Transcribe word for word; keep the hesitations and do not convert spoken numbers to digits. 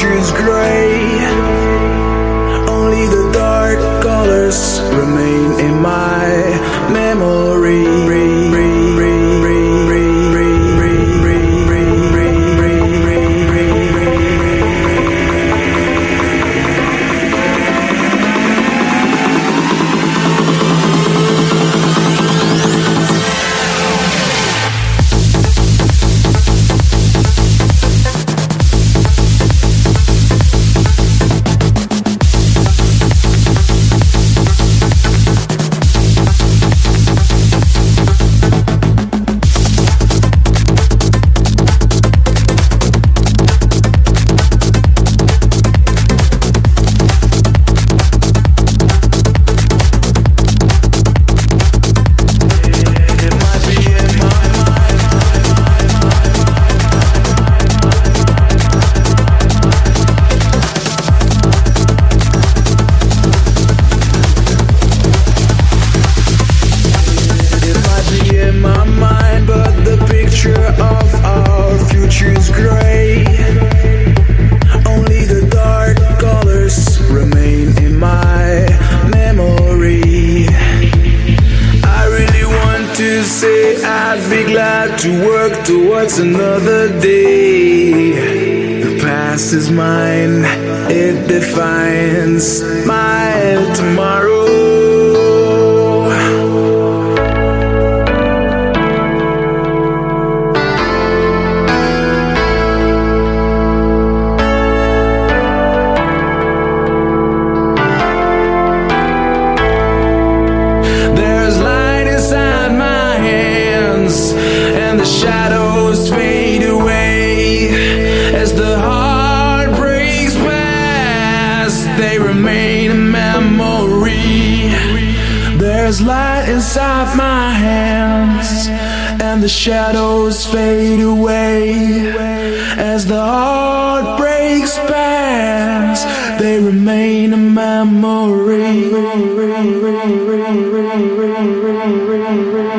future's gray. Only the dark colors remain in my memory. I'd be glad to work towards another day. The past is mine, it defines my tomorrow. There's light inside my hands, and the shadows fade away as the heart breaks past. They remain a memory. There's light inside my hands, and the shadows fade away as the heart breaks past. They remain a memory.